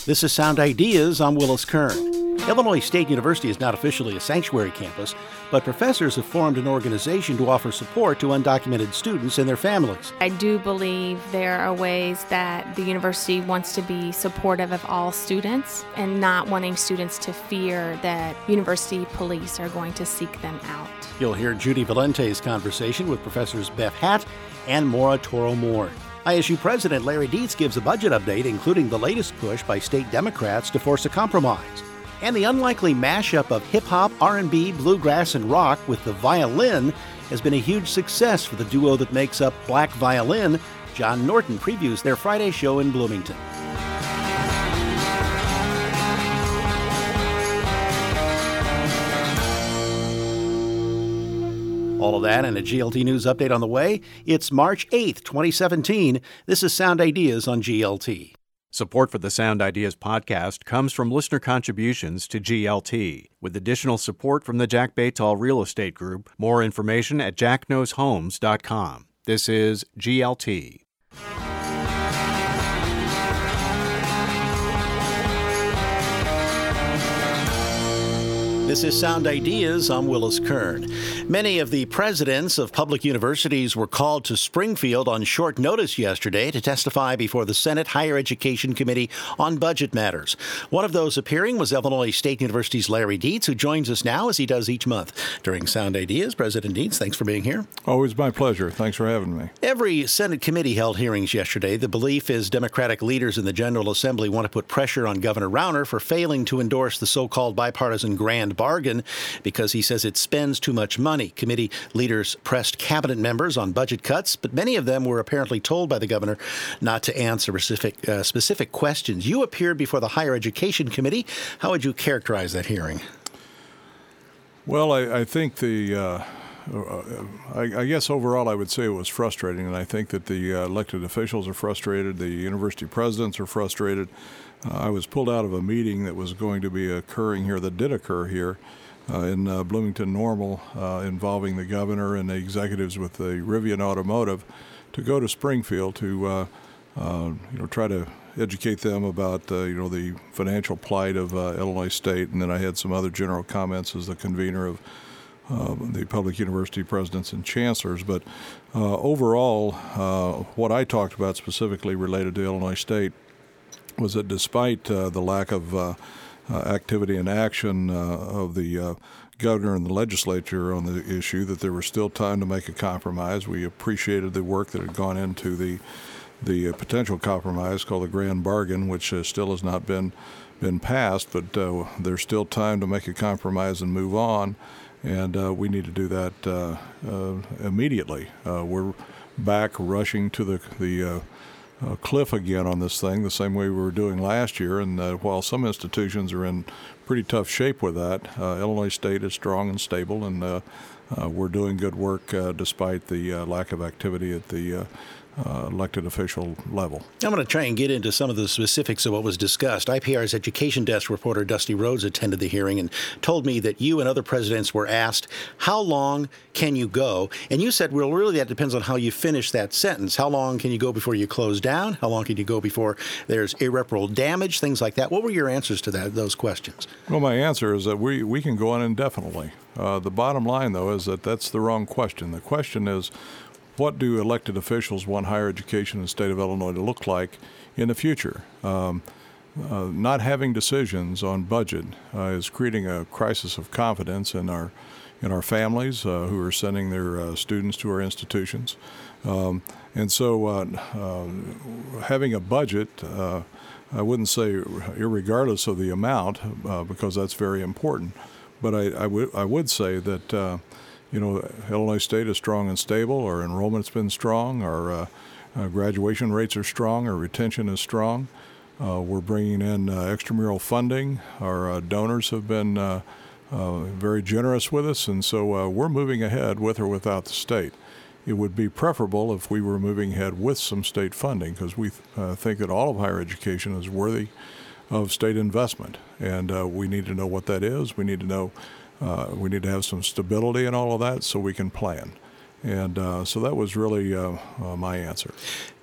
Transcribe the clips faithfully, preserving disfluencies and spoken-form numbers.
This is Sound Ideas. I'm Willis Kern. Illinois State University is not officially a sanctuary campus, but professors have formed an organization to offer support to undocumented students and their families. I do believe there are ways that the university wants to be supportive of all students and not wanting students to fear that university police are going to seek them out. You'll hear Judy Valente's conversation with Professors Beth Hatt and Maura Toro Moore. I S U President Larry Dietz gives a budget update, including the latest push by state Democrats to force a compromise. And the unlikely mashup of hip-hop, R and B, bluegrass, and rock with the violin has been a huge success for the duo that makes up Black Violin. John Norton previews their Friday show in Bloomington. All of that and a G L T News update on the way. It's March eighth, twenty seventeen. This is Sound Ideas on G L T. Support for the Sound Ideas podcast comes from listener contributions to G L T, with additional support from the Jack Baytall Real Estate Group. More information at jack knows homes dot com. This is G L T. This is Sound Ideas. I'm Willis Kern. Many of the presidents of public universities were called to Springfield on short notice yesterday to testify before the Senate Higher Education Committee on budget matters. One of those appearing was Illinois State University's Larry Dietz, who joins us now as he does each month during Sound Ideas. President Dietz, thanks for being here. Always my pleasure. Thanks for having me. Every Senate committee held hearings yesterday. The belief is Democratic leaders in the General Assembly want to put pressure on Governor Rauner for failing to endorse the so-called bipartisan grand bargain because he says it spends too much money. Committee leaders pressed cabinet members on budget cuts, but many of them were apparently told by the governor not to answer specific, uh, specific questions. You appeared before the Higher Education Committee. How would you characterize that hearing? Well, I, I think the, uh, I, I guess overall I would say it was frustrating, and I think that the uh, elected officials are frustrated, the university presidents are frustrated. Uh, I was pulled out of a meeting that was going to be occurring here, that did occur here uh, in uh, Bloomington Normal, uh, involving the governor and the executives with the Rivian Automotive, to go to Springfield to uh, uh, you know try to educate them about uh, you know the financial plight of uh, Illinois State, and then I had some other general comments as the convener of uh, the public university presidents and chancellors. But uh, overall, uh, what I talked about specifically related to Illinois State was that despite uh, the lack of uh, uh, activity and action uh, of the uh, governor and the legislature on the issue, that there was still time to make a compromise. We appreciated the work that had gone into the the uh, potential compromise called the grand bargain, which uh, still has not been been passed, but uh, there's still time to make a compromise and move on, and uh, we need to do that uh, uh, immediately. Uh, we're back rushing to the the uh, Uh, cliff again on this thing, the same way we were doing last year. And uh, while some institutions are in pretty tough shape with that, uh, Illinois State is strong and stable, and uh, uh, we're doing good work uh, despite the uh, lack of activity at the uh, uh, elected official level. I'm going to try and get into some of the specifics of what was discussed. I P R's education desk reporter Dusty Rhodes attended the hearing and told me that you and other presidents were asked, how long can you go? And you said, well, really that depends on how you finish that sentence. How long can you go before you close down? How long can you go before there's irreparable damage? Things like that. What were your answers to that, those questions? Well, my answer is that we, we can go on indefinitely. Uh, the bottom line, though, is that that's the wrong question. The question is, what do elected officials want higher education in the state of Illinois to look like in the future? Um, uh, not having decisions on budget uh, is creating a crisis of confidence in our in our families uh, who are sending their uh, students to our institutions. Um, and so uh, uh, having a budget, uh, I wouldn't say irregardless of the amount, uh, because that's very important, but I, I, w- I would say that uh, You know, Illinois State is strong and stable. Our enrollment's been strong. Our uh, uh, graduation rates are strong. Our retention is strong. Uh, we're bringing in uh, extramural funding. Our uh, donors have been uh, uh, very generous with us, and so uh, we're moving ahead with or without the state. It would be preferable if we were moving ahead with some state funding, because we uh, think that all of higher education is worthy of state investment, and uh, we need to know what that is. We need to know Uh, we need to have some stability and all of that so we can plan. And uh, so that was really uh, uh, my answer.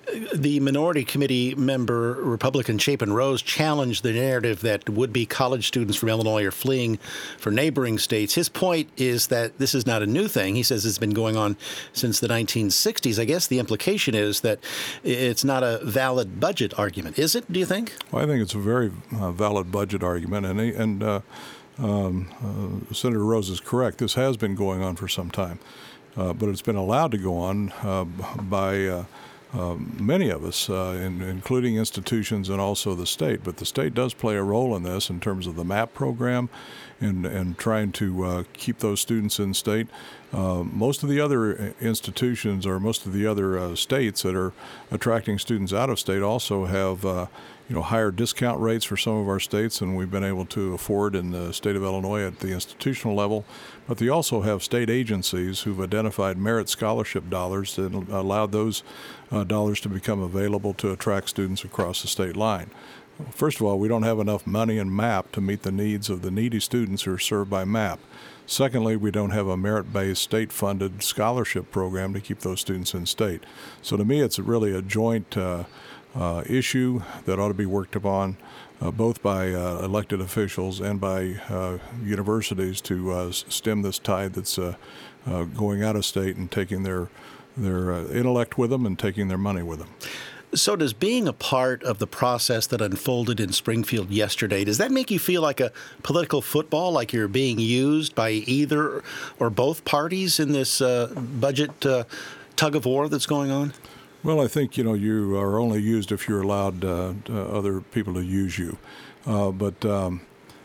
The minority committee member, Republican Chapin Rose, challenged the narrative that would-be college students from Illinois are fleeing for neighboring states. His point is that this is not a new thing. He says it's been going on since the nineteen sixties. I guess the implication is that it's not a valid budget argument. Is it, do you think? Well, I think it's a very uh, valid budget argument. And, and uh, um, uh, Senator Rose is correct. This has been going on for some time. Uh, but it's been allowed to go on uh, by... Uh, Uh, many of us, uh, in, including institutions and also the state. But the state does play a role in this in terms of the MAP program and, and trying to uh, keep those students in state. Uh, most of the other institutions or most of the other uh, states that are attracting students out of state also have uh, you know, higher discount rates for some of our states than we've been able to afford in the state of Illinois at the institutional level. But they also have state agencies who've identified merit scholarship dollars that allow those uh, dollars to become available to attract students across the state line. First of all, we don't have enough money in MAP to meet the needs of the needy students who are served by MAP. Secondly, we don't have a merit-based state-funded scholarship program to keep those students in state. So to me, it's really a joint uh, uh, issue that ought to be worked upon uh, both by uh, elected officials and by uh, universities to uh, stem this tide that's uh, uh, going out of state and taking their, their uh, intellect with them and taking their money with them. So does being a part of the process that unfolded in Springfield yesterday, does that make you feel like a political football, like you're being used by either or both parties in this uh, budget uh, tug of war that's going on? Well, I think, you know, you are only used if you're allowed uh, other people to use you. Uh, but, um,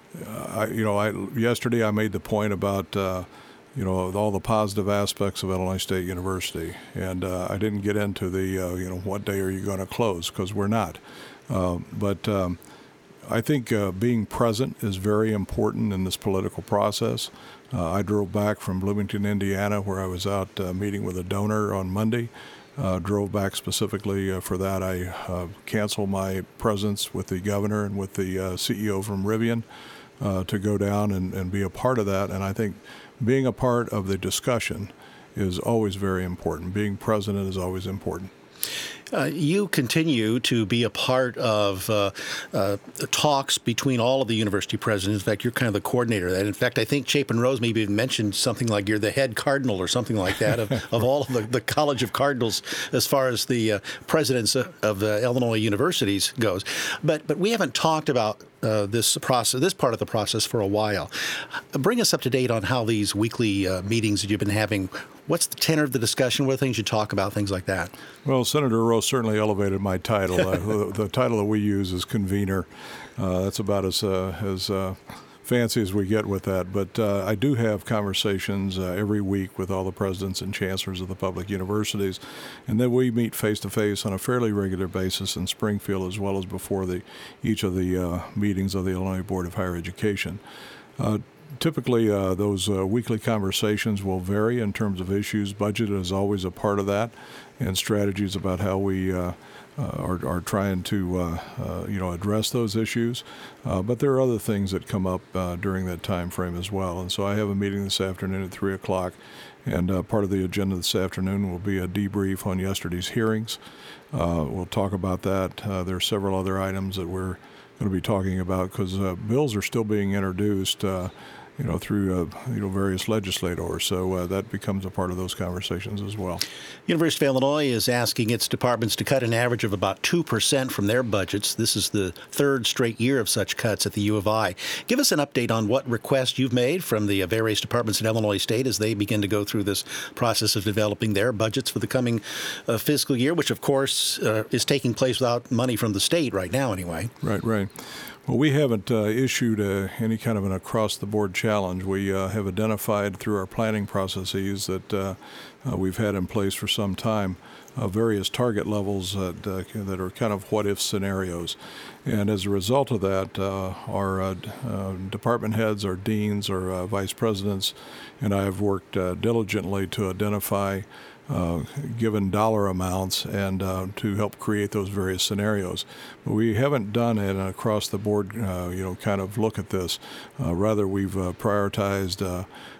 I, you know, I, yesterday I made the point about uh, you know, all the positive aspects of Illinois State University. And uh, I didn't get into the, uh, you know, what day are you going to close, because we're not. Uh, but um, I think uh, being present is very important in this political process. Uh, I drove back from Bloomington, Indiana, where I was out uh, meeting with a donor on Monday. Uh, drove back specifically uh, for that. I uh, canceled my presence with the governor and with the uh, C E O from Rivian uh, to go down and, and be a part of that. And I think being a part of the discussion is always very important. Being present is always important. Uh, you continue to be a part of uh, uh, talks between all of the university presidents. In fact, you're kind of the coordinator of that. In fact, I think Chapin Rose maybe even mentioned something like you're the head cardinal or something like that of, of all of the, the College of Cardinals as far as the uh, presidents of, of uh, Illinois universities goes. But but we haven't talked about uh, this process, this part of the process for a while. Bring us up to date on how these weekly uh, meetings that you've been having. What's the tenor of the discussion? What are things you talk about, things like that? Well, Senator Rose certainly elevated my title. uh, the, the title that we use is convener. Uh, that's about as uh, as uh, fancy as we get with that. But uh, I do have conversations uh, every week with all the presidents and chancellors of the public universities, and then we meet face-to-face on a fairly regular basis in Springfield as well as before the each of the uh, meetings of the Illinois Board of Higher Education. Uh, Typically, uh, those uh, weekly conversations will vary in terms of issues. Budget is always a part of that, and strategies about how we uh, uh, are, are trying to, uh, uh, you know, address those issues. Uh, but there are other things that come up uh, during that time frame as well. And so I have a meeting this afternoon at three o'clock, and uh, part of the agenda this afternoon will be a debrief on yesterday's hearings. Uh, we'll talk about that. Uh, there are several other items that we're going to be talking about because uh, bills are still being introduced uh, you know, through, uh, you know, various legislators. So uh, that becomes a part of those conversations as well. University of Illinois is asking its departments to cut an average of about two percent from their budgets. This is the third straight year of such cuts at the U of I. Give us an update on what requests you've made from the various departments at Illinois State as they begin to go through this process of developing their budgets for the coming uh, fiscal year, which, of course, uh, is taking place without money from the state right now anyway. Right, right. Well, we haven't uh, issued uh, any kind of an across-the-board challenge. We uh, have identified through our planning processes that uh, uh, we've had in place for some time uh, various target levels that, uh, that are kind of what-if scenarios. And as a result of that, uh, our uh, uh, department heads, our deans, our uh, vice presidents, and I have worked uh, diligently to identify Uh, given dollar amounts and uh, to help create those various scenarios. But we haven't done an across-the-board, uh, you know, kind of look at this. Uh, rather, we've uh, prioritized uh,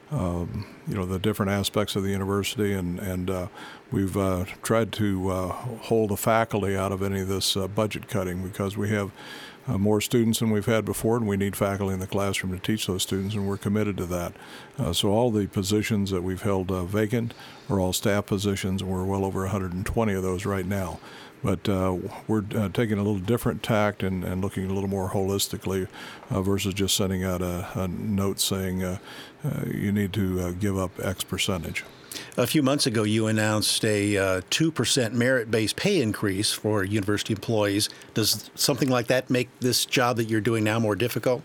um, you know, the different aspects of the university, and and uh, we've uh, tried to uh, hold the faculty out of any of this uh, budget cutting, because we have uh, more students than we've had before, and we need faculty in the classroom to teach those students, and we're committed to that. Uh, so all the positions that we've held uh, vacant are all staff positions, and we're well over one hundred twenty of those right now. But uh, we're uh, taking a little different tact and, and looking a little more holistically uh, versus just sending out a, a note saying uh, uh, you need to uh, give up X percentage. A few months ago, you announced a uh, two percent merit-based pay increase for university employees. Does something like that make this job that you're doing now more difficult?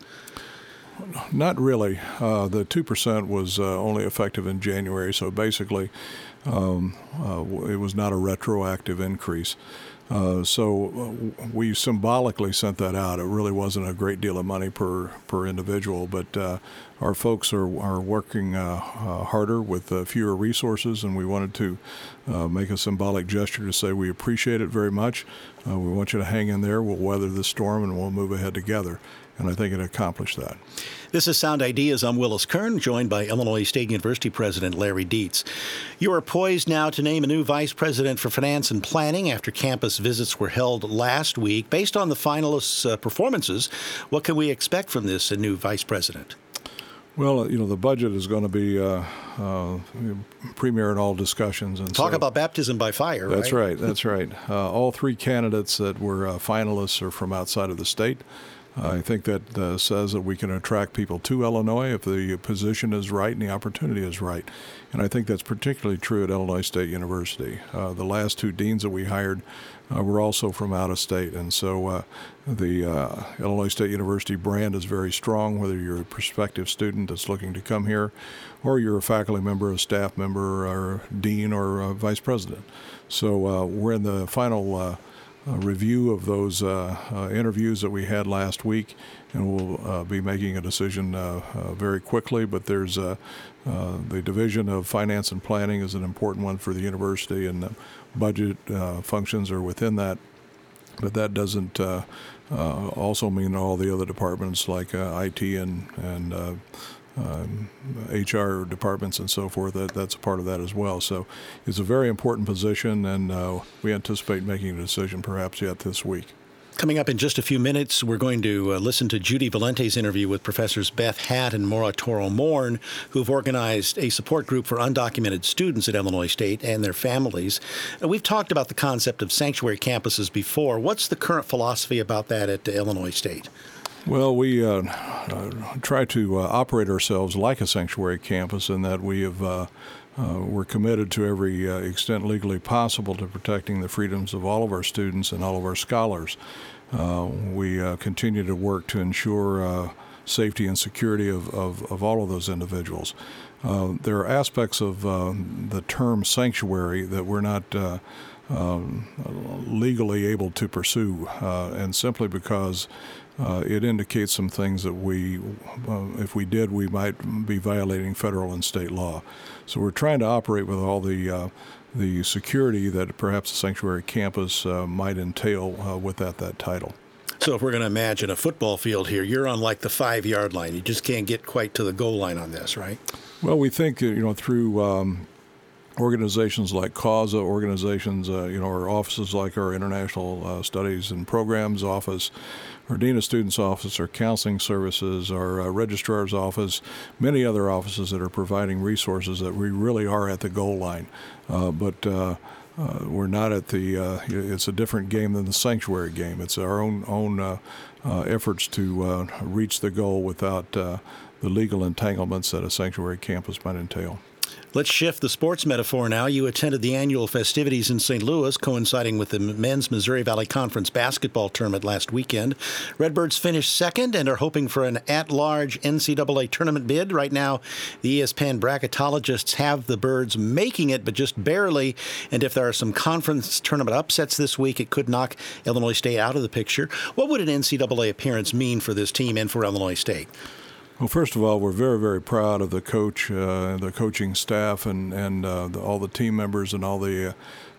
Not really. Uh, the two percent was uh, only effective in January, so basically um, uh, it was not a retroactive increase. Uh, so uh, we symbolically sent that out. It really wasn't a great deal of money per per individual, but uh, our folks are are working uh, uh, harder with uh, fewer resources, and we wanted to uh, make a symbolic gesture to say we appreciate it very much. Uh, we want you to hang in there. We'll weather the storm, and we'll move ahead together. And I think it accomplished that. This is Sound Ideas. I'm Willis Kern, joined by Illinois State University President Larry Dietz. You are poised now to name a new vice president for finance and planning after campus visits were held last week. Based on the finalists' uh, performances, what can we expect from this uh, new vice president? Well, you know, the budget is going to be uh, uh, premier in all discussions. And Talk so, about baptism by fire, That's right? right. That's right. Uh, all three candidates that were uh, finalists are from outside of the state. I think that uh, says that we can attract people to Illinois if the position is right and the opportunity is right. And I think that's particularly true at Illinois State University. Uh, the last two deans that we hired uh, were also from out of state. And so uh, the uh, Illinois State University brand is very strong, whether you're a prospective student that's looking to come here or you're a faculty member, a staff member, or dean, or a vice president. So uh, we're in the final uh, A review of those uh, uh, interviews that we had last week, and we'll uh, be making a decision uh, uh, very quickly. But there's uh, uh, the Division of Finance and Planning is an important one for the university, and the budget uh, functions are within that. But that doesn't uh, uh, also mean all the other departments like uh, I T and and uh, Um, H R departments and so forth, that, that's a part of that as well. So it's a very important position, and uh, we anticipate making a decision perhaps yet this week. Coming up in just a few minutes, we're going to uh, listen to Judy Valente's interview with Professors Beth Hatt and Maura Toro-Morn, who've organized a support group for undocumented students at Illinois State and their families. Uh, we've talked about the concept of sanctuary campuses before. What's the current philosophy about that at uh, Illinois State? Well, we uh, uh, try to uh, operate ourselves like a sanctuary campus in that we have uh, uh, we're committed to every uh, extent legally possible to protecting the freedoms of all of our students and all of our scholars. Uh, we uh, continue to work to ensure uh, safety and security of, of, of all of those individuals. Uh, there are aspects of uh, the term sanctuary that we're not uh, um, legally able to pursue, uh, and simply because Uh, it indicates some things that we, uh, if we did, we might be violating federal and state law. So we're trying to operate with all the uh, the security that perhaps a sanctuary campus uh, might entail uh, with that, that title. So if we're going to imagine a football field here, you're on like the five-yard line. You just can't get quite to the goal line on this, right? Well, we think, you know, through um, organizations like CAUSA, organizations, uh, you know, or offices like our International uh, Studies and Programs Office, our Dean of Students Office, our Counseling Services, our uh, Registrar's Office, many other offices that are providing resources that we really are at the goal line. Uh, but uh, uh, we're not at the, uh, it's a different game than the sanctuary game. It's our own, own uh, uh, efforts to uh, reach the goal without uh, the legal entanglements that a sanctuary campus might entail. Let's shift the sports metaphor now. You attended the annual festivities in Saint Louis, coinciding with the men's Missouri Valley Conference basketball tournament last weekend. Redbirds finished second and are hoping for an at-large N C double A tournament bid. Right now, the E S P N bracketologists have the Birds making it, but just barely. And if there are some conference tournament upsets this week, it could knock Illinois State out of the picture. What would an N C double A appearance mean for this team and for Illinois State? Well, first of all, we're very, very proud of the coach, uh, the coaching staff, and and uh, the, all the team members and all the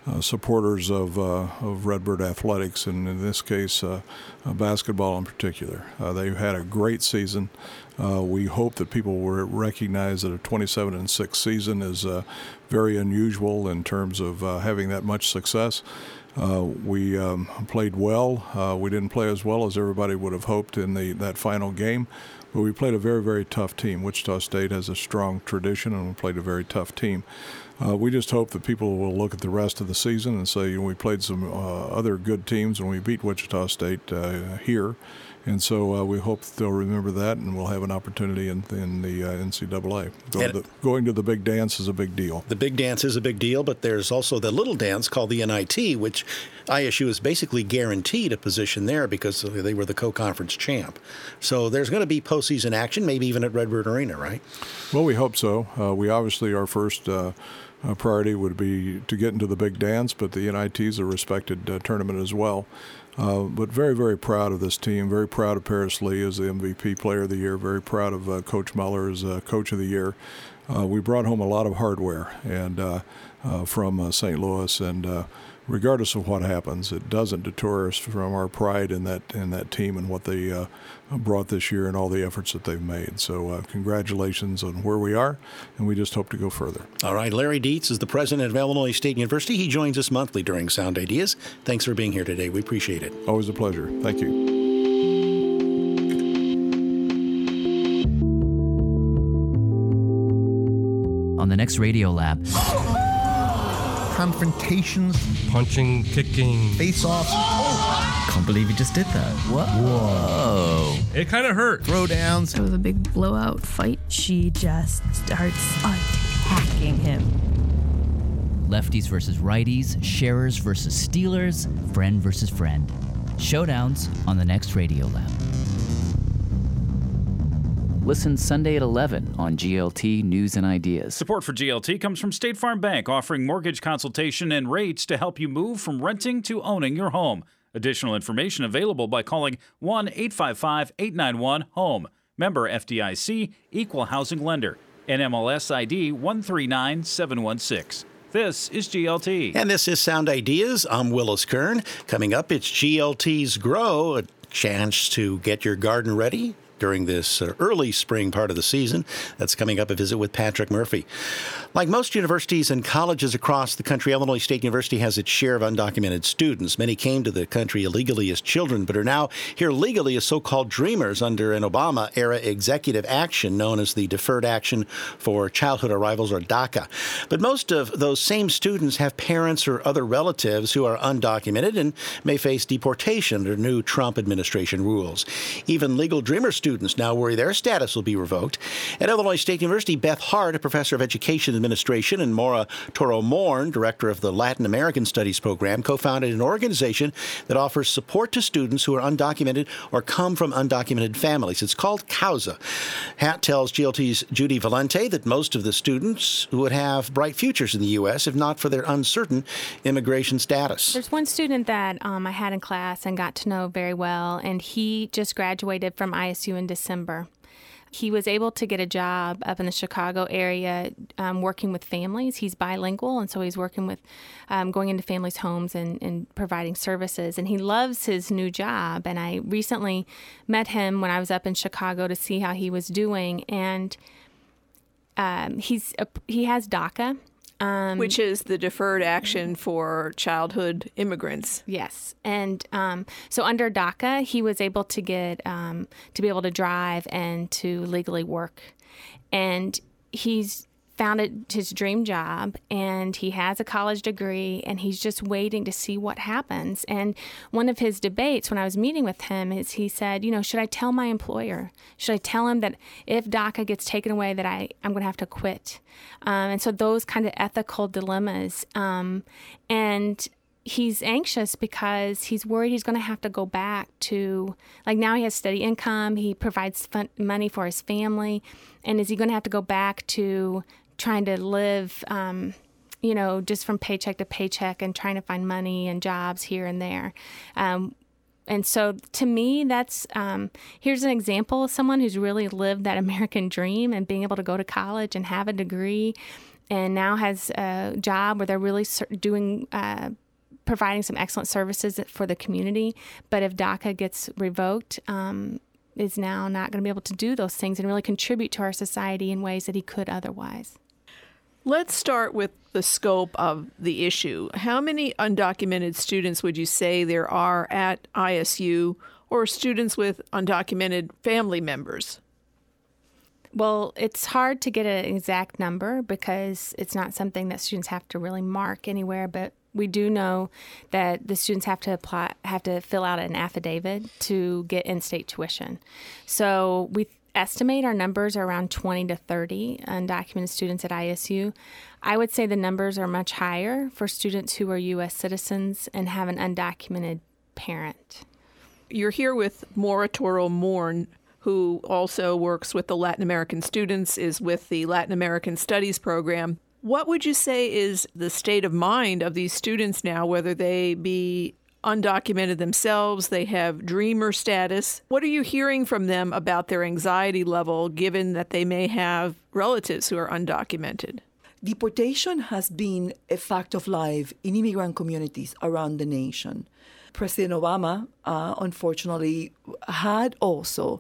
uh, supporters of uh, of Redbird athletics, and in this case, uh, uh, basketball in particular. Uh, they've had a great season. Uh, we hope that people will recognize that a twenty-seven and six season is uh, very unusual in terms of uh, having that much success. Uh, we um, played well. Uh, we didn't play as well as everybody would have hoped in the that final game, but we played a very, very tough team. Wichita State has a strong tradition, and we played a very tough team. Uh, we just hope that people will look at the rest of the season and say, you know, we played some uh, other good teams and we beat Wichita State uh, here. And so uh, we hope that they'll remember that, and we'll have an opportunity in, in the uh, N C double A. Go to the, going to the big dance is a big deal. The big dance is a big deal, but there's also the little dance called the N I T, which I S U is basically guaranteed a position there because they were the co-conference champ. So there's going to be postseason action, maybe even at Redbird Arena, right? Well, we hope so. Uh, we obviously, our first uh, uh, priority would be to get into the big dance, but the N I T is a respected uh, tournament as well. Uh, but very, very proud of this team. Very proud of Paris Lee as the M V P player of the year. Very proud of uh, Coach Muller as uh, coach of the year. Uh, we brought home a lot of hardware and uh, uh, from uh, Saint Louis, and uh, regardless of what happens, it doesn't deter us from our pride in that in that team and what they uh, brought this year and all the efforts that they've made. So uh, congratulations on where we are, and we just hope to go further. All right, Larry Dietz is the president of Illinois State University. He joins us monthly during Sound Ideas. Thanks for being here today. We appreciate it. Always a pleasure. Thank you. On the next Radio Lab. Confrontations. Punching, kicking. Face-offs. Can't believe you just did that. Whoa. Whoa. It kind of hurt. Throwdowns. It was a big blowout fight. She just starts attacking him. Lefties versus righties, sharers versus stealers, friend versus friend. Showdowns on the next Radio Lab. Listen Sunday at eleven on G L T News and Ideas. Support for G L T comes from State Farm Bank, offering mortgage consultation and rates to help you move from renting to owning your home. Additional information available by calling one eight five five, eight nine one, HOME. Member F D I C, Equal Housing Lender. N M L S I D one three nine seven one six. This is G L T. And this is Sound Ideas. I'm Willis Kern. Coming up, it's G L T's Grow, a chance to get your garden ready during this uh, early spring part of the season. That's coming up, a visit with Patrick Murphy. Like most universities and colleges across the country, Illinois State University has its share of undocumented students. Many came to the country illegally as children, but are now here legally as so-called dreamers under an Obama-era executive action known as the Deferred Action for Childhood Arrivals, or DACA. But most of those same students have parents or other relatives who are undocumented and may face deportation under new Trump administration rules. Even legal dreamer students now worry their status will be revoked. At Illinois State University, Beth Hart, a professor of education administration, and Maura Toro-Morn, director of the Latin American Studies program, co-founded an organization that offers support to students who are undocumented or come from undocumented families. It's called CAUSA. Hat tells G L T's Judy Valente that most of the students would have bright futures in the U S if not for their uncertain immigration status. There's one student that um, I had in class and got to know very well, and he just graduated from I S U in December. He was able to get a job up in the Chicago area um, working with families. He's bilingual, and so he's working with um, going into families' homes and, and providing services. And he loves his new job. And I recently met him when I was up in Chicago to see how he was doing. And um, he's a, he has DACA. Um, Which is the Deferred Action for Childhood Immigrants. Yes. And um, so under DACA, he was able to get, um, to be able to drive and to legally work. And he's found it his dream job, and he has a college degree, and he's just waiting to see what happens. And one of his debates when I was meeting with him is he said, you know, should I tell my employer? Should I tell him that if DACA gets taken away that I, I'm going to have to quit? Um, and so those kind of ethical dilemmas. Um, and he's anxious because he's worried he's going to have to go back to, like, now he has steady income, he provides fun, money for his family, and is he going to have to go back to trying to live, um, you know, just from paycheck to paycheck and trying to find money and jobs here and there. Um, and so to me, that's, um, here's an example of someone who's really lived that American dream and being able to go to college and have a degree and now has a job where they're really doing, uh, providing some excellent services for the community. But if DACA gets revoked, um, is now not going to be able to do those things and really contribute to our society in ways that he could otherwise. Let's start with the scope of the issue. How many undocumented students would you say there are at I S U, or students with undocumented family members? Well, it's hard to get an exact number because it's not something that students have to really mark anywhere, but we do know that the students have to apply, have to fill out an affidavit to get in-state tuition. So we estimate our numbers are around twenty to thirty undocumented students at I S U. I would say the numbers are much higher for students who are U S citizens and have an undocumented parent. You're here with Maura Toro Mourn, who also works with the Latin American students, is with the Latin American Studies program. What would you say is the state of mind of these students now, whether they be undocumented themselves, they have dreamer status? What are you hearing from them about their anxiety level, given that they may have relatives who are undocumented? Deportation has been a fact of life in immigrant communities around the nation. President Obama, uh, unfortunately, had also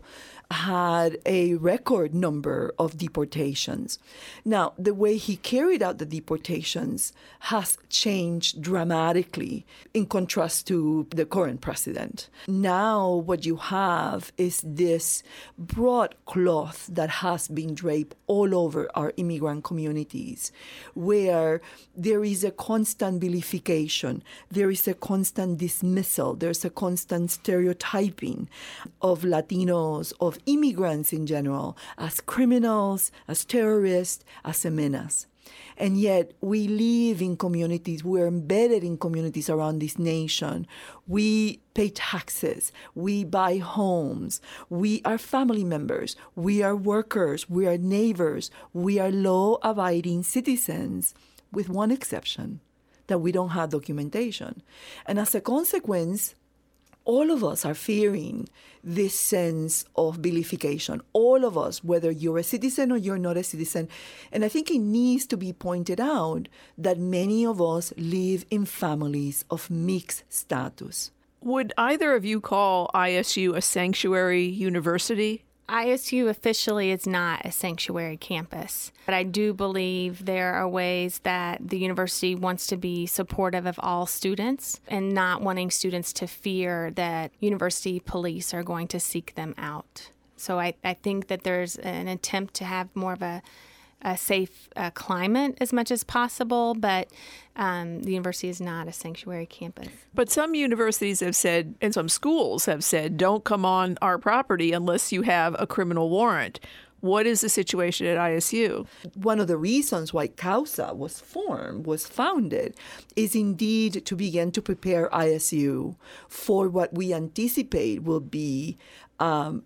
had a record number of deportations. Now, the way he carried out the deportations has changed dramatically in contrast to the current president. Now, what you have is this broad cloth that has been draped all over our immigrant communities, where there is a constant vilification, there is a constant dismissal, there's a constant stereotyping of Latinos, of immigrants in general, as criminals, as terrorists, as a menace. And yet we live in communities, we're embedded in communities around this nation. We pay taxes, we buy homes, we are family members, we are workers, we are neighbors, we are law-abiding citizens, with one exception, that we don't have documentation. And as a consequence, all of us are fearing this sense of vilification. All of us, whether you're a citizen or you're not a citizen. And I think it needs to be pointed out that many of us live in families of mixed status. Would either of you call I S U a sanctuary university? I S U officially is not a sanctuary campus, but I do believe there are ways that the university wants to be supportive of all students and not wanting students to fear that university police are going to seek them out. So I, I think that there's an attempt to have more of a, a safe uh, climate as much as possible, but um, the university is not a sanctuary campus. But some universities have said, and some schools have said, don't come on our property unless you have a criminal warrant. What is the situation at I S U? One of the reasons why CAUSA was formed, was founded, is indeed to begin to prepare I S U for what we anticipate will be um,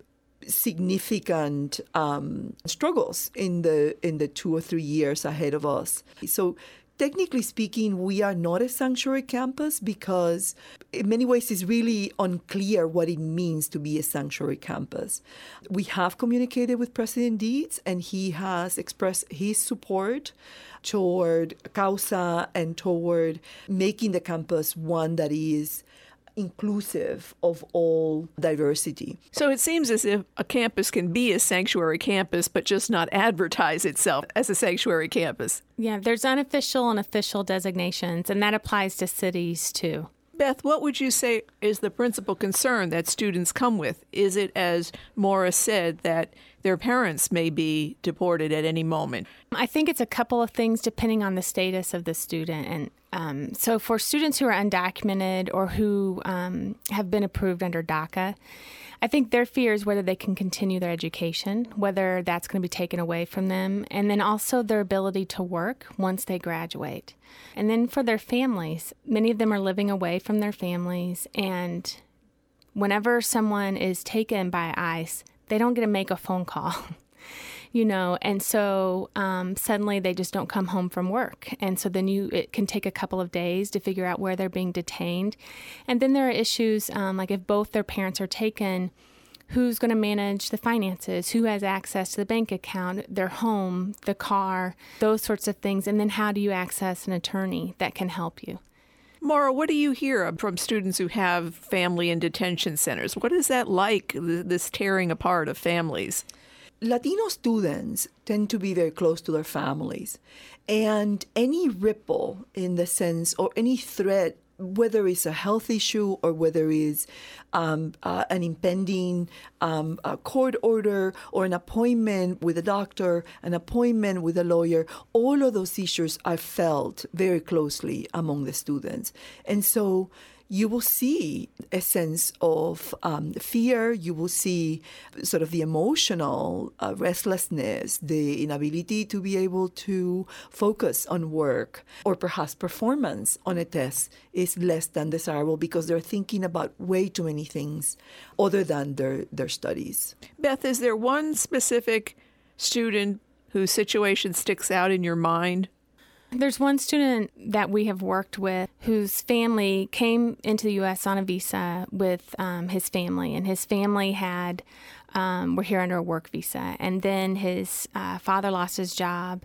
significant um, struggles in the in the two or three years ahead of us. So technically speaking, we are not a sanctuary campus because in many ways it's really unclear what it means to be a sanctuary campus. We have communicated with President Dietz, and he has expressed his support toward CAUSA and toward making the campus one that is inclusive of all diversity. So it seems as if a campus can be a sanctuary campus, but just not advertise itself as a sanctuary campus. Yeah, there's unofficial and official designations, and that applies to cities too. Beth, what would you say is the principal concern that students come with? Is it, as Maura said, that their parents may be deported at any moment? I think it's a couple of things depending on the status of the student. And um, so for students who are undocumented or who um, have been approved under DACA, I think their fear is whether they can continue their education, whether that's going to be taken away from them, and then also their ability to work once they graduate. And then for their families, many of them are living away from their families, and whenever someone is taken by ICE, they don't get to make a phone call, you know, and so um, suddenly they just don't come home from work. And so then you it can take a couple of days to figure out where they're being detained. And then there are issues um, like if both their parents are taken, who's going to manage the finances, who has access to the bank account, their home, the car, those sorts of things. And then how do you access an attorney that can help you? Maura, what do you hear from students who have family in detention centers? What is that like, this tearing apart of families? Latino students tend to be very close to their families. And any ripple in the sense, or any threat, whether it's a health issue or whether it's um, uh, an impending um, a court order or an appointment with a doctor, an appointment with a lawyer, all of those issues are felt very closely among the students. And so you will see a sense of um, fear. You will see sort of the emotional uh, restlessness, the inability to be able to focus on work, or perhaps performance on a test is less than desirable because they're thinking about way too many things other than their, their studies. Beth, is there one specific student whose situation sticks out in your mind? There's one student that we have worked with whose family came into the U S on a visa with um, his family, and his family had um, were here under a work visa, and then his uh, father lost his job,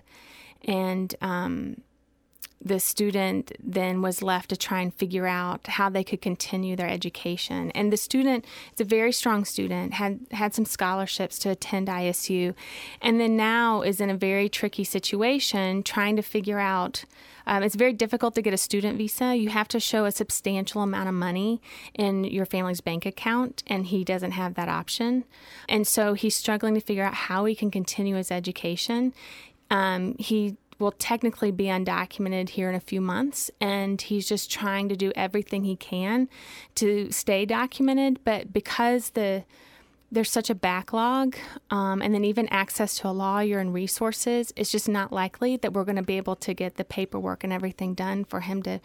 and um, the student then was left to try and figure out how they could continue their education. And the student is a very strong student, had had some scholarships to attend I S U, and then now is in a very tricky situation trying to figure out, um, it's very difficult to get a student visa. You have to show a substantial amount of money in your family's bank account, and he doesn't have that option. And so he's struggling to figure out how he can continue his education. Um, he will technically be undocumented here in a few months, and he's just trying to do everything he can to stay documented. But because the there's such a backlog, um, and then even access to a lawyer and resources, it's just not likely that we're going to be able to get the paperwork and everything done for him to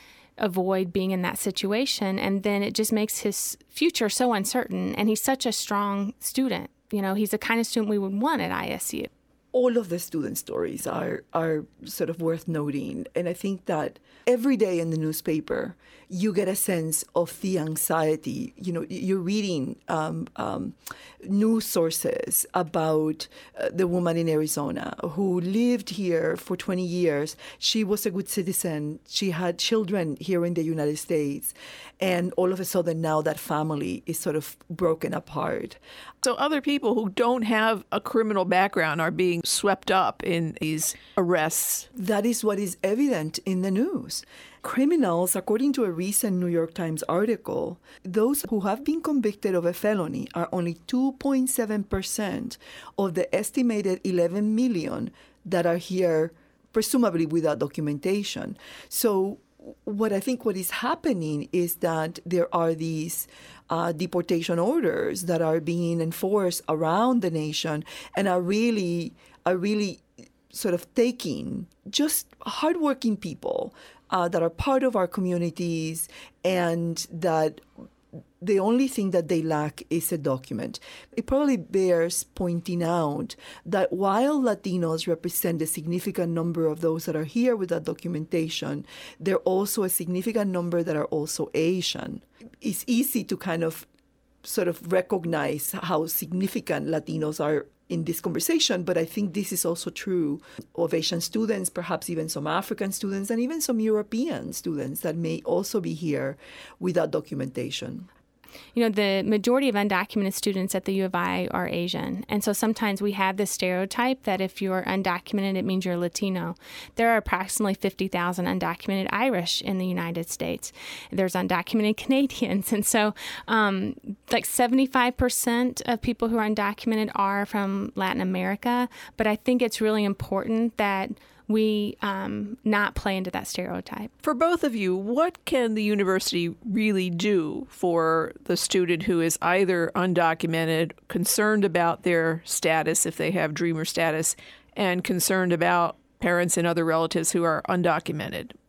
avoid being in that situation. And then it just makes his future so uncertain. And he's such a strong student. You know, he's the kind of student we would want at I S U. All of the student stories are are sort of worth noting. And I think that every day in the newspaper, you get a sense of the anxiety. You know, you're reading um, um, news sources about uh, the woman in Arizona who lived here for twenty years. She was a good citizen. She had children here in the United States. And all of a sudden now that family is sort of broken apart. So other people who don't have a criminal background are being swept up in these arrests. That is what is evident in the news. Criminals, according to a recent New York Times article, those who have been convicted of a felony are only two point seven percent of the estimated eleven million that are here, presumably without documentation. So what I think what is happening is that there are these uh, deportation orders that are being enforced around the nation and are really are really sort of taking just hardworking people uh, that are part of our communities, and that the only thing that they lack is a document. It probably bears pointing out that while Latinos represent a significant number of those that are here without documentation, there are also a significant number that are also Asian. It's easy to kind of sort of recognize how significant Latinos are in this conversation, but I think this is also true of Asian students, perhaps even some African students, and even some European students that may also be here without documentation. You know, the majority of undocumented students at the U of I are Asian. And so sometimes we have this stereotype that if you're undocumented, it means you're Latino. There are approximately fifty thousand undocumented Irish in the United States. There's undocumented Canadians. And so um, like seventy-five percent of people who are undocumented are from Latin America. But I think it's really important that we um, not play into that stereotype. For both of you, what can the university really do for the student who is either undocumented, concerned about their status if they have dreamer status, and concerned about parents and other relatives who are undocumented?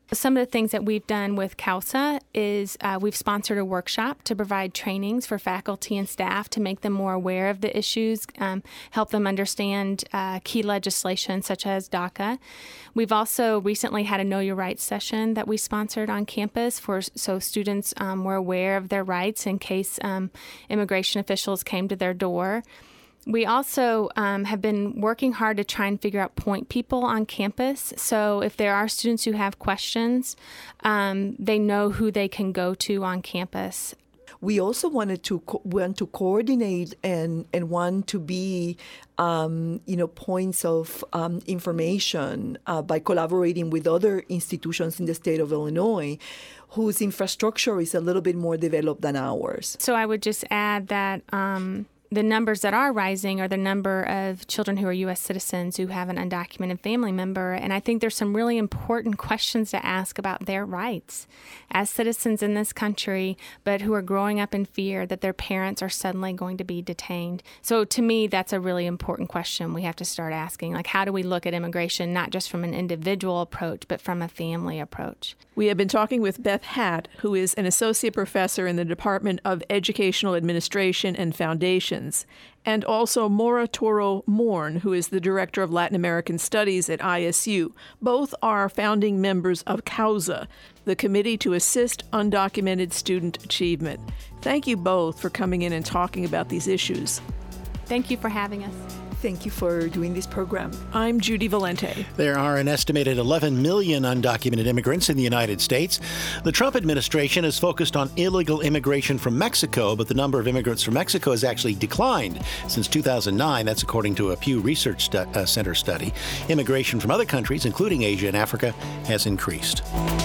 Some of the things that we've done with CAUSA is uh, we've sponsored a workshop to provide trainings for faculty and staff to make them more aware of the issues, um, help them understand uh, key legislation such as DACA. We've also recently had a Know Your Rights session that we sponsored on campus for so students um, were aware of their rights in case um, immigration officials came to their door. We also um, have been working hard to try and figure out point people on campus. So if there are students who have questions, um, they know who they can go to on campus. We also wanted to co- want to coordinate and, and want to be, um, you know, points of um, information uh, by collaborating with other institutions in the state of Illinois whose infrastructure is a little bit more developed than ours. So I would just add that um, the numbers that are rising are the number of children who are U S citizens who have an undocumented family member. And I think there's some really important questions to ask about their rights as citizens in this country, but who are growing up in fear that their parents are suddenly going to be detained. So to me, that's a really important question we have to start asking. Like, how do we look at immigration, not just from an individual approach, but from a family approach? We have been talking with Beth Hatt, who is an associate professor in the Department of Educational Administration and Foundations, and also Maura Toro Morn, who is the Director of Latin American Studies at I S U. Both are founding members of CAUSA, the Committee to Assist Undocumented Student Achievement. Thank you both for coming in and talking about these issues. Thank you for having us. Thank you for doing this program. I'm Judy Valente. There are an estimated eleven million undocumented immigrants in the United States. The Trump administration is focused on illegal immigration from Mexico, but the number of immigrants from Mexico has actually declined since two thousand nine. That's according to a Pew Research stu- uh, Center study. Immigration from other countries, including Asia and Africa, has increased.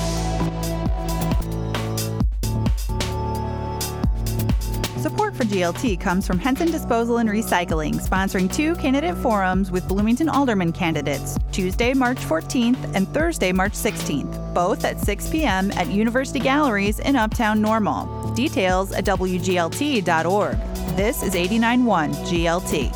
Support for G L T comes from Henson Disposal and Recycling, sponsoring two candidate forums with Bloomington Alderman candidates, Tuesday, March fourteenth and Thursday, March sixteenth, both at six p.m. at University Galleries in Uptown Normal. Details at w g l t dot org. This is eighty-nine point one G L T.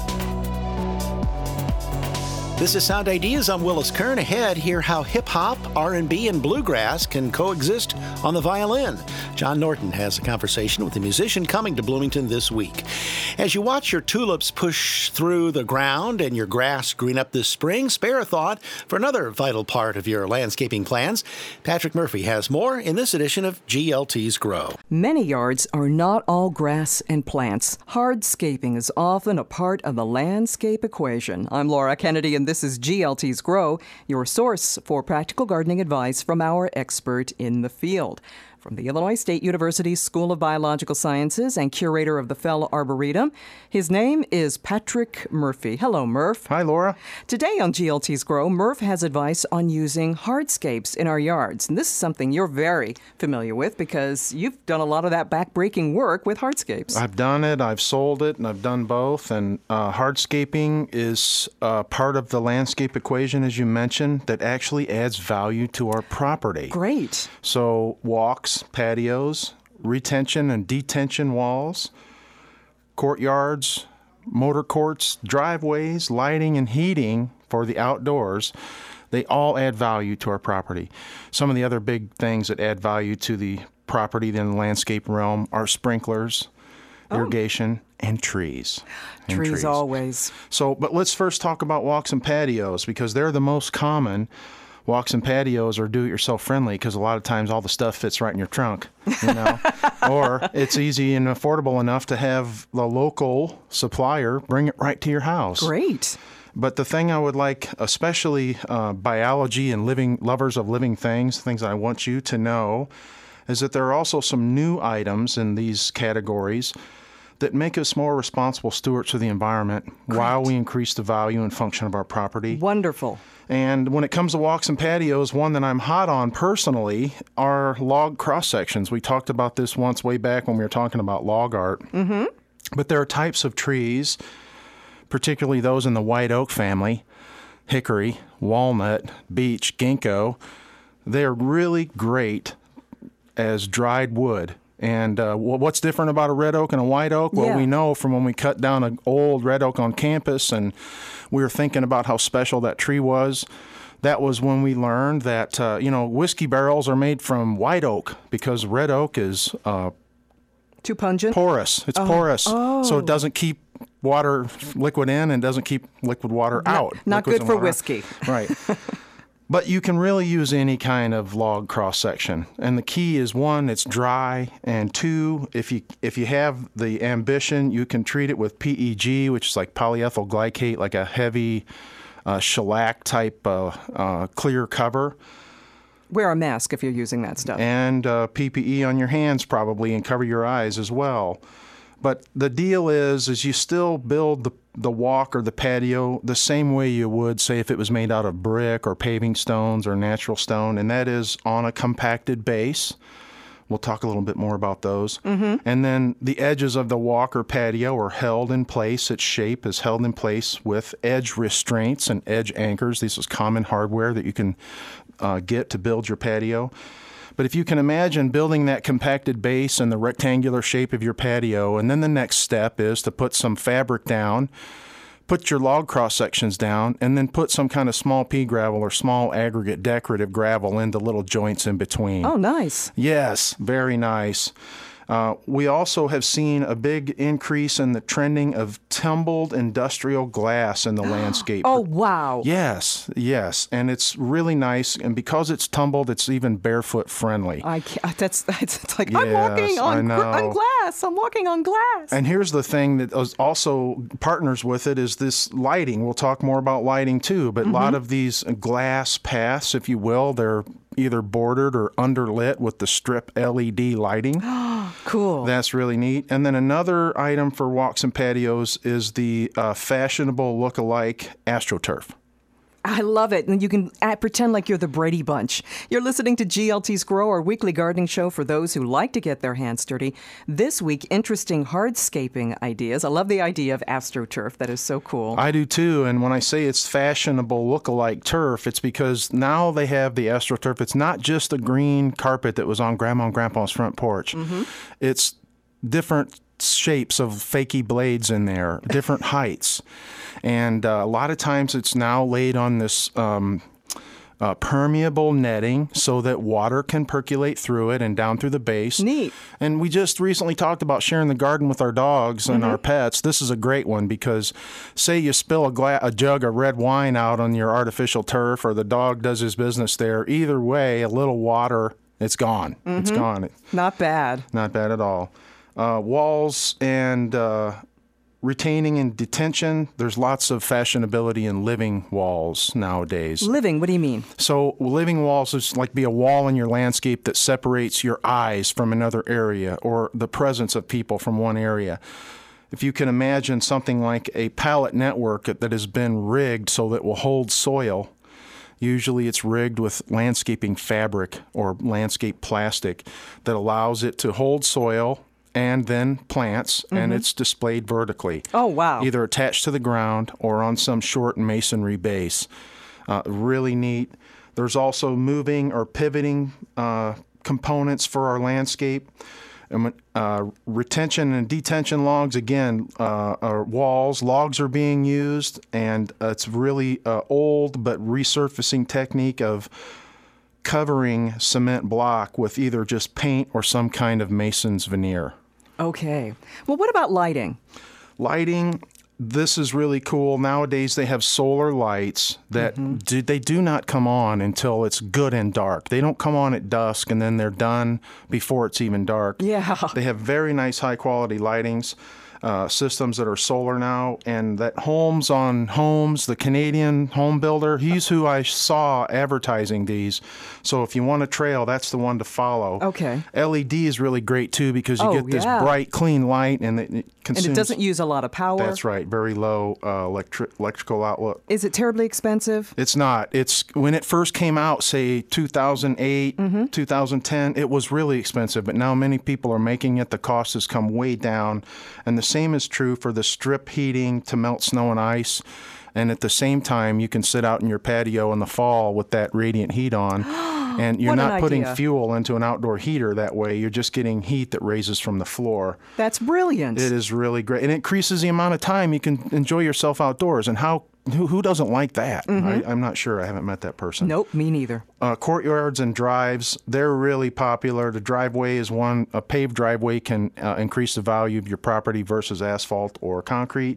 This is Sound Ideas. I'm Willis Kern. Ahead, hear how hip-hop, R and B, and bluegrass can coexist on the violin. John Norton has a conversation with a musician coming to Bloomington this week. As you watch your tulips push through the ground and your grass green up this spring, spare a thought for another vital part of your landscaping plans. Patrick Murphy has more in this edition of G L T's Grow. Many yards are not all grass and plants. Hardscaping is often a part of the landscape equation. I'm Laura Kennedy, and this is G L T's Grow, your source for practical gardening advice from our expert in the field. From the Illinois State University School of Biological Sciences and curator of the Fell Arboretum, his name is Patrick Murphy. Hello, Murph. Hi, Laura. Today on G L T's Grow, Murph has advice on using hardscapes in our yards. And this is something you're very familiar with because you've done a lot of that back-breaking work with hardscapes. I've done it, I've sold it, and I've done both. And uh, hardscaping is uh, part of the landscape equation, as you mentioned, that actually adds value to our property. Great. So walks, patios, retention and detention walls, courtyards, motor courts, driveways, lighting and heating for the outdoors, they all add value to our property. Some of the other big things that add value to the property in the landscape realm are sprinklers, oh. irrigation, and trees. And trees, trees always. So, but let's first talk about walks and patios because they're the most common. Walks and patios are do-it-yourself friendly because a lot of times all the stuff fits right in your trunk, you know, or it's easy and affordable enough to have the local supplier bring it right to your house. Great. But the thing I would like, especially uh, biology and living lovers of living things, things I want you to know, is that there are also some new items in these categories that make us more responsible stewards of the environment Great. While we increase the value and function of our property. Wonderful. And when it comes to walks and patios, one that I'm hot on personally are log cross-sections. We talked about this once way back when we were talking about log art. Mm-hmm. But there are types of trees, particularly those in the white oak family, hickory, walnut, beech, ginkgo. They're really great as dried wood. And uh, what's different about a red oak and a white oak? Well, yeah. we know from when we cut down an old red oak on campus and we were thinking about how special that tree was. that was when we learned that, uh, you know, whiskey barrels are made from white oak because red oak is uh, too pungent? Porous. It's oh. porous. Oh. So it doesn't keep water, liquid in, and doesn't keep liquid water not, out. Not Liquids good for water. whiskey. Right. But you can really use any kind of log cross section, and the key is one, it's dry, and two, if you if you have the ambition, you can treat it with P E G, which is like polyethyl glycate, like a heavy uh, shellac type uh, uh, clear cover. Wear a mask if you're using that stuff. And uh, P P E on your hands probably, and cover your eyes as well. But the deal is, is you still build the the walk or the patio the same way you would, say, if it was made out of brick or paving stones or natural stone, and that is on a compacted base. We'll talk a little bit more about those. Mm-hmm. And then the edges of the walk or patio are held in place. Its shape is held in place with edge restraints and edge anchors. This is common hardware that you can uh, get to build your patio. But if you can imagine building that compacted base and the rectangular shape of your patio, and then the next step is to put some fabric down, put your log cross sections down, and then put some kind of small pea gravel or small aggregate decorative gravel into little joints in between. Oh, nice. Yes, very nice. Uh, we also have seen a big increase in the trending of tumbled industrial glass in the landscape. Oh, wow. Yes, yes. And it's really nice. And because it's tumbled, it's even barefoot friendly. I can't, that's, that's it's like, yes, I'm walking on, I know. on glass. I'm walking on glass. And here's the thing that also partners with it is this lighting. We'll talk more about lighting too, but mm-hmm. a lot of these glass paths, if you will, they're either bordered or underlit with the strip L E D lighting. Cool. That's really neat. And then another item for walks and patios is the uh, fashionable look-alike AstroTurf. I love it. And you can uh, pretend like you're the Brady Bunch. You're listening to G L T's Grow, our weekly gardening show for those who like to get their hands dirty. This week, interesting hardscaping ideas. I love the idea of AstroTurf. That is so cool. I do too. And when I say it's fashionable look-alike turf, it's because now they have the AstroTurf. It's not just a green carpet that was on Grandma and Grandpa's front porch. Mm-hmm. It's different shapes of fakey blades in there, different heights. And uh, a lot of times it's now laid on this um, uh, permeable netting so that water can percolate through it and down through the base. Neat. And we just recently talked about sharing the garden with our dogs and mm-hmm. our pets. This is a great one because say you spill a, gla- a jug of red wine out on your artificial turf or the dog does his business there. Either way, a little water, it's gone. Mm-hmm. It's gone. Not bad. Not bad at all. Uh, walls and uh, retaining and detention, there's lots of fashionability in living walls nowadays. Living, what do you mean? So living walls is like be a wall in your landscape that separates your eyes from another area or the presence of people from one area. If you can imagine something like a pallet network that has been rigged so that it will hold soil. Usually it's rigged with landscaping fabric or landscape plastic that allows it to hold soil and then plants, mm-hmm. and it's displayed vertically. Oh, wow. Either attached to the ground or on some short masonry base. Uh, really neat. There's also moving or pivoting uh, components for our landscape. Uh, retention and detention logs, again, uh, are walls. Logs are being used, and uh, it's really uh, old but resurfacing technique of covering cement block with either just paint or some kind of mason's veneer. Okay. Well, what about lighting? Lighting, this is really cool. Nowadays, they have solar lights that mm-hmm. do, they do not come on until it's good and dark. They don't come on at dusk, and then they're done before it's even dark. Yeah. They have very nice, high-quality lightings. Uh, systems that are solar now, and that Homes on Homes, the Canadian home builder, he's who I saw advertising these. So if you want a trail, that's the one to follow. Okay. L E D is really great too because you oh, get this yeah. bright, clean light, and it, it consumes. And it doesn't use a lot of power. That's right. Very low uh, electric electrical outlet. Is it terribly expensive? It's not. It's when it first came out, say two thousand eight, mm-hmm. two thousand ten. It was really expensive, but now many people are making it. The cost has come way down, and the same is true for the strip heating to melt snow and ice. And at the same time, you can sit out in your patio in the fall with that radiant heat on. And you're not putting idea. fuel into an outdoor heater that way. You're just getting heat that raises from the floor. That's brilliant. It is really great. And it increases the amount of time you can enjoy yourself outdoors. And how who, who doesn't like that? Mhm. I, I'm not sure. I haven't met that person. Nope, me neither. Uh, courtyards and drives, they're really popular. The driveway is one. A paved driveway can uh, increase the value of your property versus asphalt or concrete.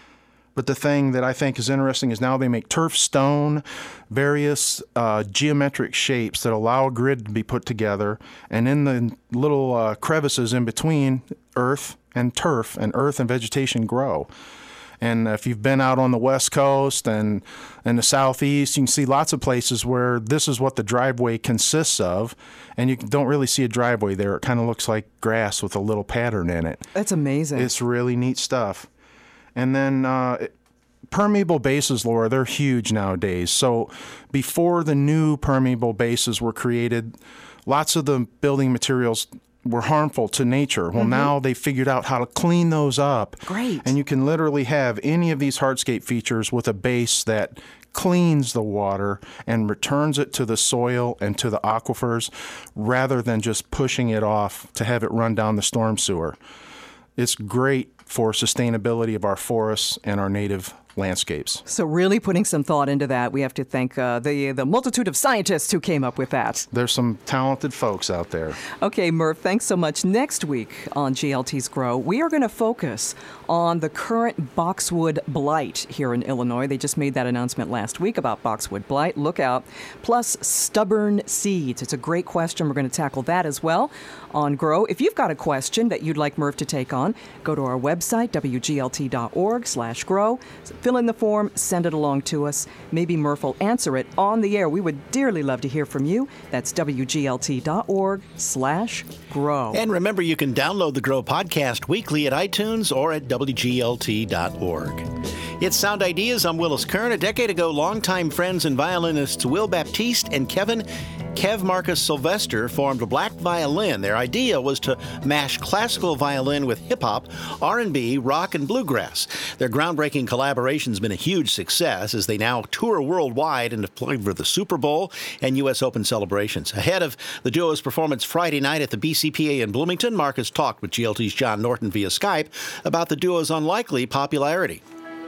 But the thing that I think is interesting is now they make turf stone, various uh, geometric shapes that allow a grid to be put together. And in the little uh, crevices in between, earth and turf and earth and vegetation grow. And if you've been out on the West Coast and in the Southeast, you can see lots of places where this is what the driveway consists of. And you don't really see a driveway there. It kind of looks like grass with a little pattern in it. That's amazing. It's really neat stuff. And then uh, permeable bases, Laura, they're huge nowadays. So before the new permeable bases were created, lots of the building materials were harmful to nature. Well, Mhm. now they figured out how to clean those up. Great. And you can literally have any of these hardscape features with a base that cleans the water and returns it to the soil and to the aquifers rather than just pushing it off to have it run down the storm sewer. It's great for sustainability of our forests and our native landscapes. So really putting some thought into that. We have to thank uh, the the multitude of scientists who came up with that. There's some talented folks out there. Okay, Murph, thanks so much. Next week on G L T's Grow, we are going to focus on the current boxwood blight here in Illinois. They just made that announcement last week about boxwood blight. Look out. Plus stubborn seeds. It's a great question. We're going to tackle that as well on Grow. If you've got a question that you'd like Murph to take on, go to our website, w g l t dot org slash grow. Fill in the form, send it along to us. Maybe Murph will answer it on the air. We would dearly love to hear from you. That's w g l t dot org slash grow. And remember, you can download the Grow podcast weekly at iTunes or at w g l t dot org. It's Sound Ideas. I'm Willis Kern. A decade ago, longtime friends and violinists Will Baptiste and Kevin Kev Marcus Sylvester formed Black Violin. Their idea was to mash classical violin with hip-hop, R and B, rock, and bluegrass. Their groundbreaking collaboration's been a huge success as they now tour worldwide and have played for the Super Bowl and U S Open celebrations. Ahead of the duo's performance Friday night at the B C P A in Bloomington, Marcus talked with G L T's John Norton via Skype about the duo's unlikely popularity.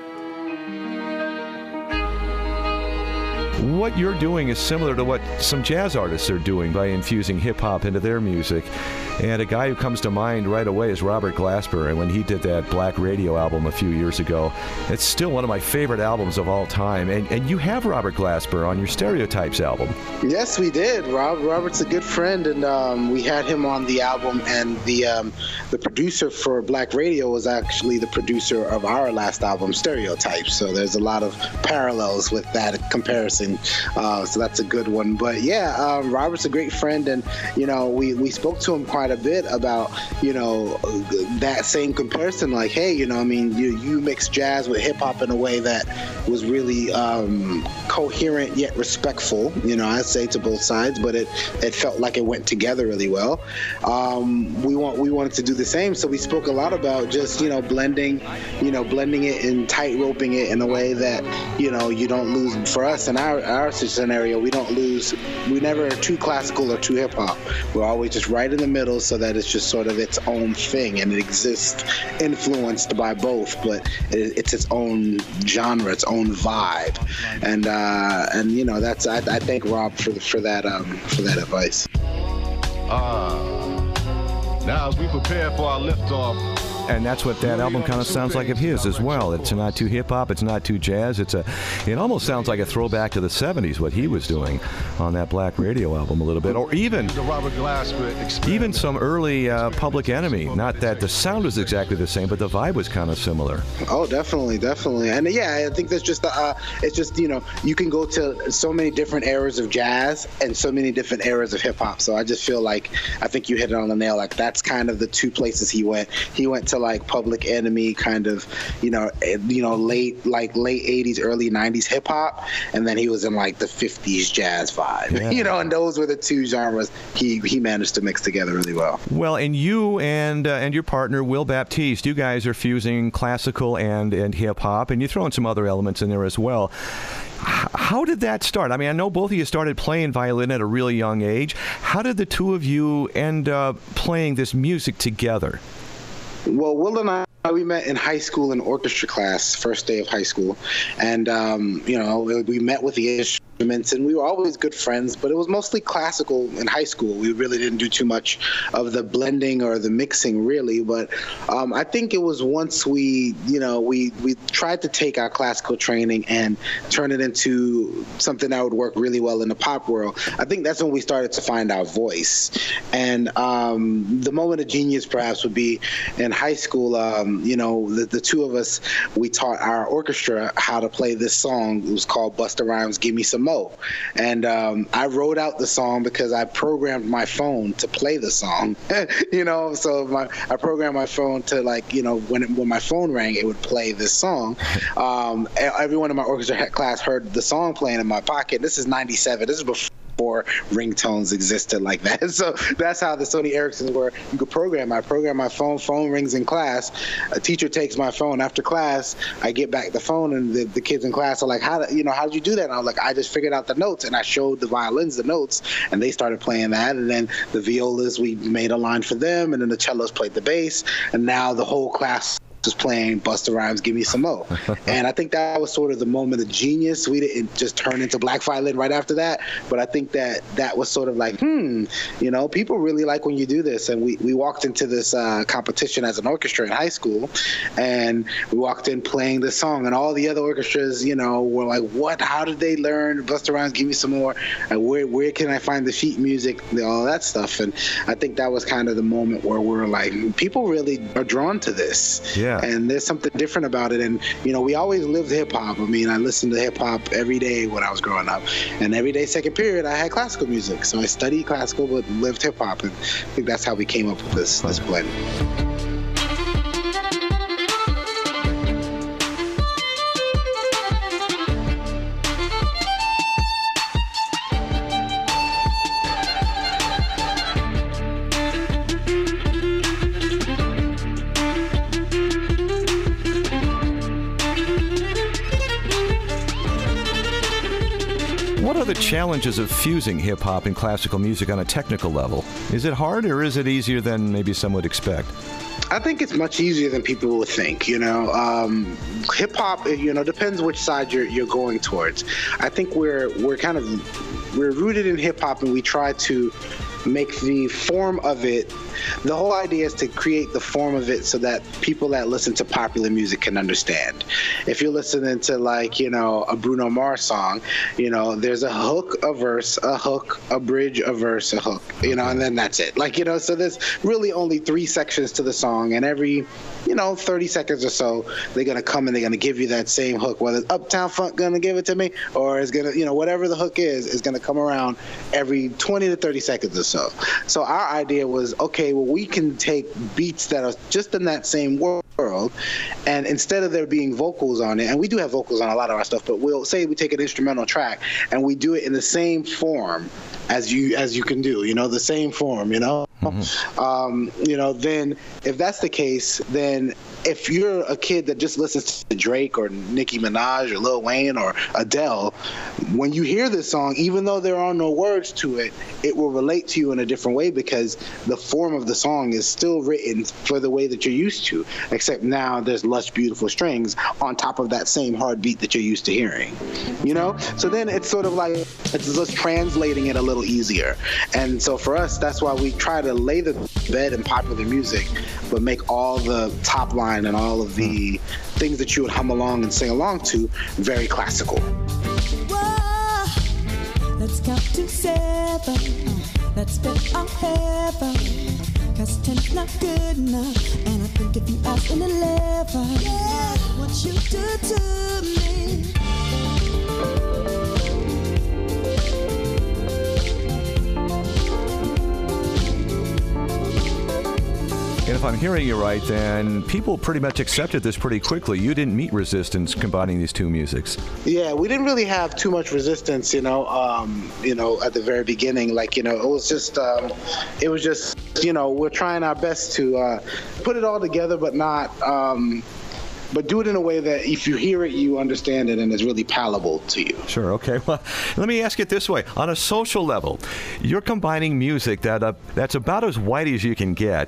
What you're doing is similar to what some jazz artists are doing by infusing hip-hop into their music. And a guy who comes to mind right away is Robert Glasper. And when he did that Black Radio album a few years ago, it's still one of my favorite albums of all time. And, and you have Robert Glasper on your Stereotypes album. Yes, we did. Rob, Robert's a good friend, and um, we had him on the album. And the um, the producer for Black Radio was actually the producer of our last album, Stereotypes. So there's a lot of parallels with that comparison. Uh, so that's a good one. But yeah, um, Robert's a great friend, and you know, we we spoke to him quite a bit about, you know, that same comparison. Like, hey, you know, I mean, you you mix jazz with hip hop in a way that was really um, coherent yet respectful. You know, I'd say to both sides, but it it felt like it went together really well. Um, we want we wanted to do the same, so we spoke a lot about just, you know, blending, you know, blending it and tight roping it in a way that, you know, you don't lose. For us in our our scenario, we don't lose. We never are too classical or too hip hop. We're always just right in the middle, so that it's just sort of its own thing, and it exists influenced by both, but it, it's its own genre, its own vibe, and uh, and you know, that's I, I thank Rob for for that um, for that advice. Uh, now as we prepare for our liftoff. And that's what that album kind of sounds like of his as well. It's not too hip-hop, it's not too jazz. It's a, it almost sounds like a throwback to the seventies, what he was doing on that Black Radio album a little bit. Or even even some early uh, Public Enemy. Not that the sound was exactly the same, but the vibe was kind of similar. Oh, definitely, definitely. And yeah, I think that's just, uh, it's just, you know, you can go to so many different eras of jazz and so many different eras of hip-hop. So I just feel like, I think you hit it on the nail. Like, that's kind of the two places he went. He went to like Public Enemy, kind of, you know, you know, late like late eighties, early nineties hip hop, and then he was in like the fifties jazz vibe. Yeah. You know, and those were the two genres he he managed to mix together really well. Well, and you and uh, and your partner Will Baptiste, you guys are fusing classical and and hip hop, and you throw in some other elements in there as well. How did that start? I mean, I know both of you started playing violin at a really young age. How did the two of you end up playing this music together? Well, Will and I We met in high school in orchestra class, first day of high school. And, um, you know, we met with the instruments, and we were always good friends, but it was mostly classical in high school. We really didn't do too much of the blending or the mixing, really. But um, I think it was once we, you know, we, we tried to take our classical training and turn it into something that would work really well in the pop world. I think that's when we started to find our voice. And um, the moment of genius, perhaps, would be in high school. Um, you know, the, the two of us, we taught our orchestra how to play this song. It was called Busta Rhymes' Give Me Some Mo. And um, I wrote out the song because I programmed my phone to play the song. You know, so my, I programmed my phone to, like, you know, when it, when my phone rang, it would play this song. Um, everyone in my orchestra class heard the song playing in my pocket. This is ninety-seven. This is before Before ringtones existed like that. So that's how the Sony Ericssons were. You could program. I program my phone. Phone rings in class. A teacher takes my phone. After class, I get back the phone, and the, the kids in class are like, "How, you know, how did you do that?" And I was like, "I just figured out the notes," and I showed the violins the notes, and they started playing that. And then the violas, we made a line for them, and then the cellos played the bass, and now the whole class was playing Busta Rhymes' Give Me Some Mo. And I think that was sort of the moment of genius. We didn't just turn into Black Violin right after that, but I think that that was sort of like, hmm, you know, people really like when you do this. And we, we walked into this uh, competition as an orchestra in high school, and we walked in playing this song, and all the other orchestras, you know, were like, what? How did they learn Busta Rhymes' Give Me Some More? And where, where can I find the sheet music? All that stuff. And I think that was kind of the moment where we were like, people really are drawn to this. Yeah. And there's something different about it. And, you know, we always lived hip hop. I mean, I listened to hip hop every day when I was growing up. And every day, second period, I had classical music. So I studied classical but lived hip hop. And I think that's how we came up with this, this blend. What are the challenges of fusing hip-hop and classical music on a technical level? Is it hard, or is it easier than maybe some would expect? I think it's much easier than people would think. You know, um, hip hop, you know, depends which side you're you're going towards. I think we're we're kind of we're rooted in hip hop, and we try to make the form of it. The whole idea is to create the form of it so that people that listen to popular music can understand. If you're listening to, like, you know, a Bruno Mars song, you know, there's a hook, a verse, a hook, a bridge, a verse, a hook, you know, and then that's it. Like, you know, so there's really only three sections to the song, and every, you know, thirty seconds or so, they're going to come and they're going to give you that same hook, whether it's Uptown Funk going to give it to me, or it's going to, you know, whatever the hook is, is going to come around every twenty to thirty seconds or so. So our idea was, okay, well, we can take beats that are just in that same world, and instead of there being vocals on it, and we do have vocals on a lot of our stuff, but we'll say we take an instrumental track and we do it in the same form as you as you can do, you know, the same form, you know. Mm-hmm. Um, you know, then if that's the case, then if you're a kid that just listens to Drake or Nicki Minaj or Lil Wayne or Adele, when you hear this song, even though there are no words to it, it will relate to you in a different way because the form of the song is still written for the way that you're used to, except now there's lush, beautiful strings on top of that same hard beat that you're used to hearing, you know? So then it's sort of like, it's just translating it a little easier. And so for us, that's why we try to lay the bed in popular music, but make all the top line and all of the things that you would hum along and sing along to very classical. Whoa, let's count to seven. Let's spit on heaven. Cause ten's not good enough. And I think if you ask an eleven, yeah, what you do to me. And if I'm hearing you right, then people pretty much accepted this pretty quickly. You didn't meet resistance combining these two musics. Yeah, we didn't really have too much resistance, you know, um, you know, at the very beginning. Like, you know, it was just, um, it was just, you know, we're trying our best to uh, put it all together, but not, um, but do it in a way that if you hear it, you understand it and it's really palatable to you. Sure, okay. Well, let me ask it this way. On a social level, you're combining music that uh, that's about as white as you can get.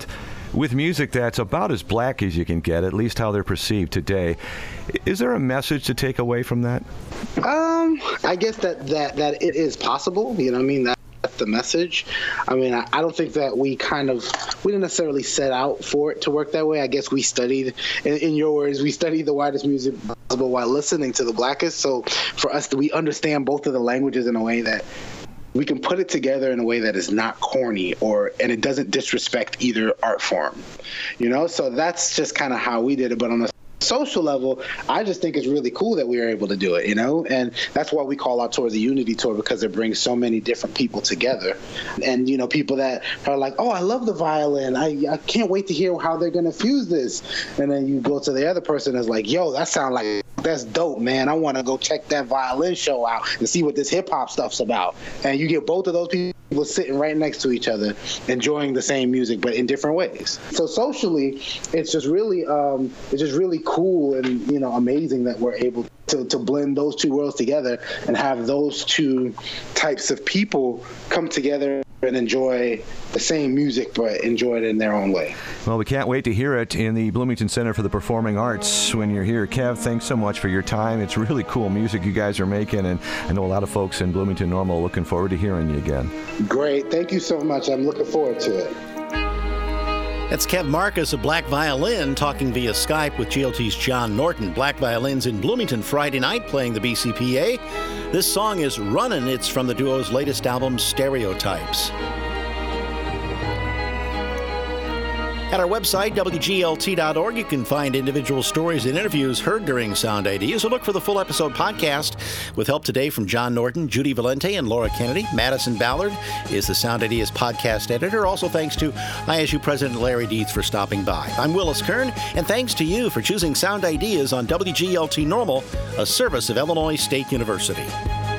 with music that's about as black as you can get, at least how they're perceived today. Is there a message to take away from that? Um, I guess that, that, that it is possible. You know what I mean? That, that's the message. I mean, I, I don't think that we kind of, we didn't necessarily set out for it to work that way. I guess we studied, in, in your words, we studied the whitest music possible while listening to the blackest. So for us, we understand both of the languages in a way that we can put it together in a way that is not corny or and it doesn't disrespect either art form, you know? So that's just kind of how we did it. But on a social level, I just think it's really cool that we were able to do it, you know? And that's why we call our tour the Unity Tour, because it brings so many different people together. And, you know, people that are like, oh, I love the violin. I, I can't wait to hear how they're going to fuse this. And then you go to the other person that's like, yo, that sounds like, that's dope, man. I want to go check that violin show out and see what this hip hop stuff's about. And you get both of those people sitting right next to each other, enjoying the same music, but in different ways. So socially, it's just really, um, it's just really cool and, you know, amazing that we're able to, to blend those two worlds together and have those two types of people come together and enjoy the same music, but enjoy it in their own way. Well, we can't wait to hear it in the Bloomington Center for the Performing Arts when you're here. Kev, thanks so much for your time. It's really cool music you guys are making, and I know a lot of folks in Bloomington Normal are looking forward to hearing you again. Great. Thank you so much. I'm looking forward to it. That's Kev Marcus of Black Violin talking via Skype with G L T's John Norton. Black Violin's in Bloomington Friday night playing the B C P A. This song is Runnin'. It's from the duo's latest album, Stereotypes. At our website, W G L T dot org, you can find individual stories and interviews heard during Sound Ideas, or look for the full episode podcast. With help today from John Norton, Judy Valente, and Laura Kennedy. Madison Ballard is the Sound Ideas podcast editor. Also thanks to I S U President Larry Dietz for stopping by. I'm Willis Kern, and thanks to you for choosing Sound Ideas on W G L T Normal, a service of Illinois State University.